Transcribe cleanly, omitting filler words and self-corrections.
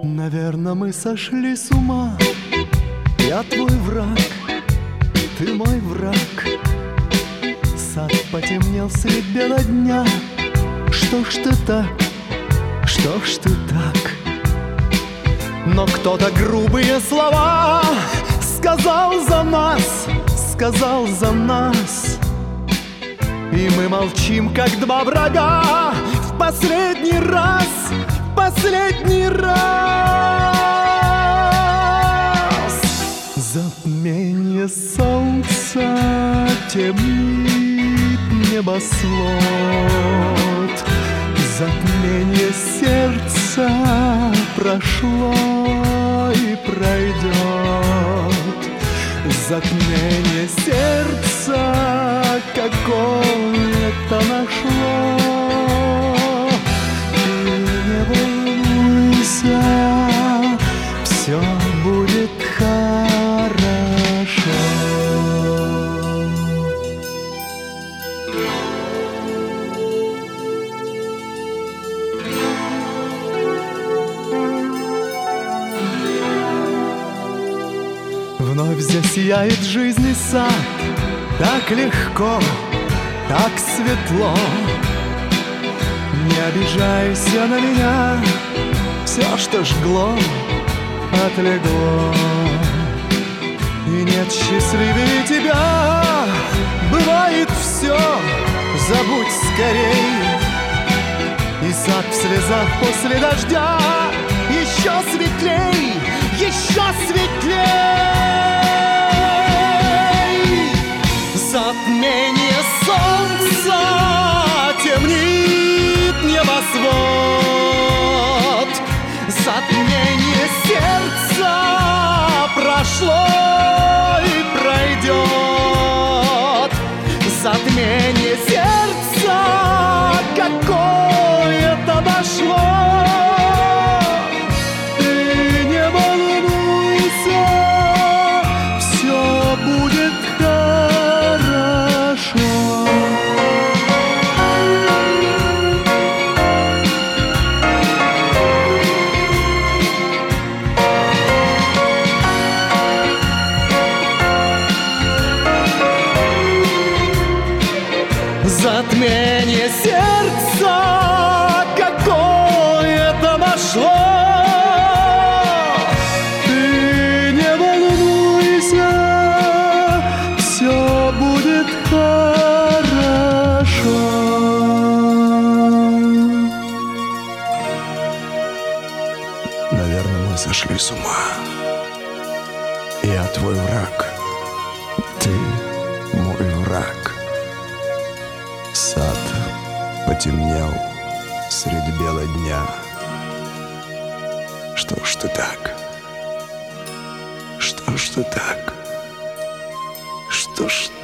Наверно, мы сошли с ума. Я твой враг, ты мой враг. Сад потемнел средь бела дня. Что ж ты так, что ж ты так? Но кто-то грубые слова сказал за нас, сказал за нас. И мы молчим, как два врага. В последний раз, в последний раз. Затмение солнца темнит небосвод. Затмение сердца прошло и пройдет. Затмение сердца какое-то нашло. Ты не волнуйся, все будет хорошо. Вновь засияет жизнь сад. Так легко, так светло. Не обижайся на меня. Все, что жгло, отлегло. И нет счастливее тебя. Бывает все, забудь скорей. И сад в слезах после дождя еще светлей, еще светлей. Затмение солнца темнит небосвод. Затмение сердца прошло и пройдет. Затмение сердца какое-то дошло. Ты не волнуйся, все будет хорошо. Затмение сердца какое-то нашло. Ты не волнуйся, все будет хорошо. Наверное, мы сошли с ума. Я твой враг, ты мой враг. Сад потемнел среди бела дня. Что ж ты так? Что ж ты так? Что ж